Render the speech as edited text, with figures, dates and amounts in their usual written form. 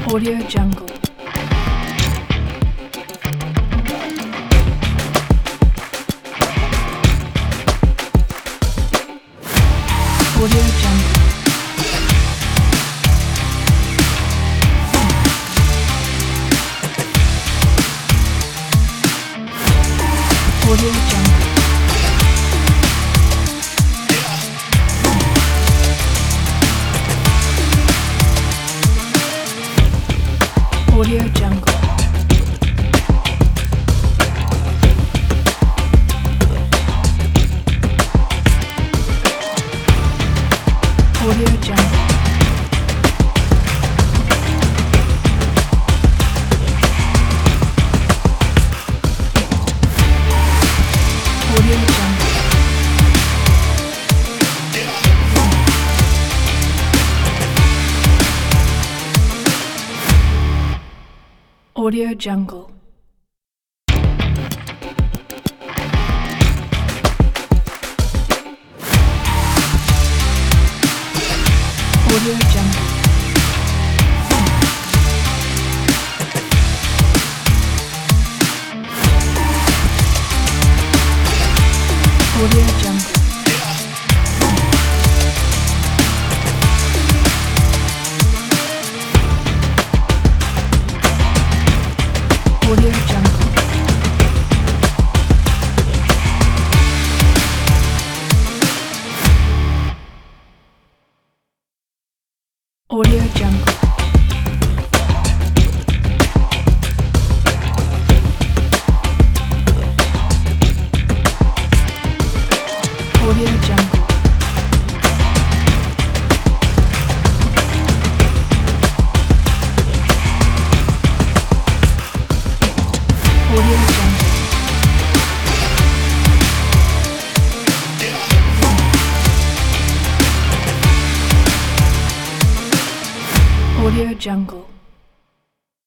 Audio Jungle. Audio Jungle. Audio Jungle. Audio Jungle. Audio Jungle. Audio Jungle. Audio Jungle. Audio Jungle. Audio Jungle. Audio Jungle. Audio Jungle. Audio Jungle. Audio Jungle. Audio Jungle.